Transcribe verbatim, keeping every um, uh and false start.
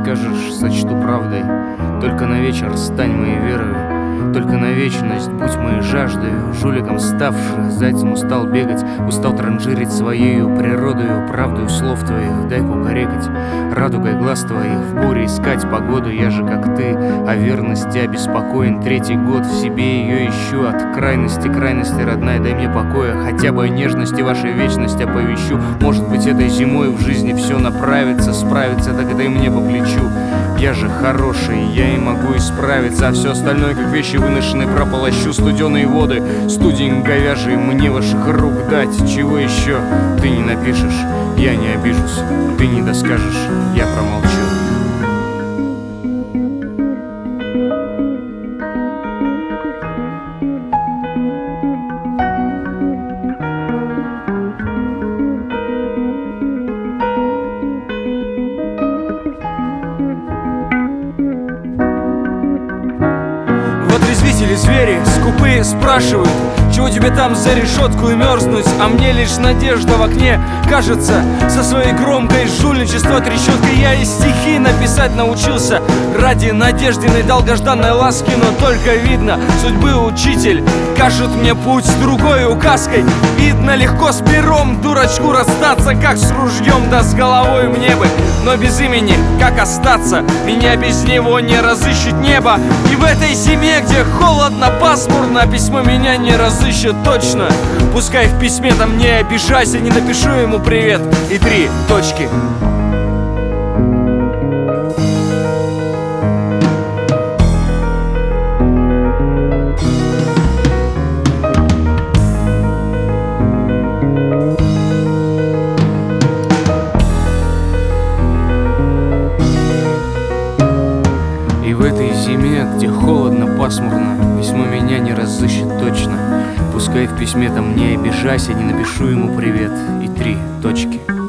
скажешь, сочту правдой. Только на вечер стань моей верою, только на вечность будь моей жаждою. Жуликом ставши, зайцем устал бегать, устал транжирить своею природою. Правдою слов твоих дай кукарекать, радугой глаз твоих в буре искать погоду. Я же, как ты, о верности обеспокоен. Третий год в себе ее ищу, от крайности к крайности, родная, дай мне покоя. Хотя бы о нежности вашей вечности оповещу. Может быть, этой зимой в жизни все направится, справится, так это и мне по плечу. Я же хороший, я и могу исправиться, а все остальное, как вещи выношенные, прополощу. Студеные воды, студень говяжий мне ваших рук дать. Чего еще ты не напишешь, я не обижусь. Ты не доскажешь, я промолчу. Отрезвители звери, скупые спрашивают, чего тебе там за решетку и мерзнуть? А мне лишь надежда в окне кажется, со своей громкой жульничества трещоткой. Я и стихи написать научился ради надежденной долгожданной ласки. Но только видно, судьбы учитель кажет мне путь с другой указкой. Видно, легко с пером дурачку расстаться, как с ружьем, да с головой мне бы. Но без имени как остаться? Меня без него не разыщет небо. И в этой зиме, где холодно, пасмурно, письмо меня не разыщет точно. Пускай в письме там не обижайся, не напишу ему привет и три точки. И в этой зиме, где холодно, пасмурно, письмо меня не разыщет точно. Пускай в письме там не обижайся, не напишу ему привет и три точки.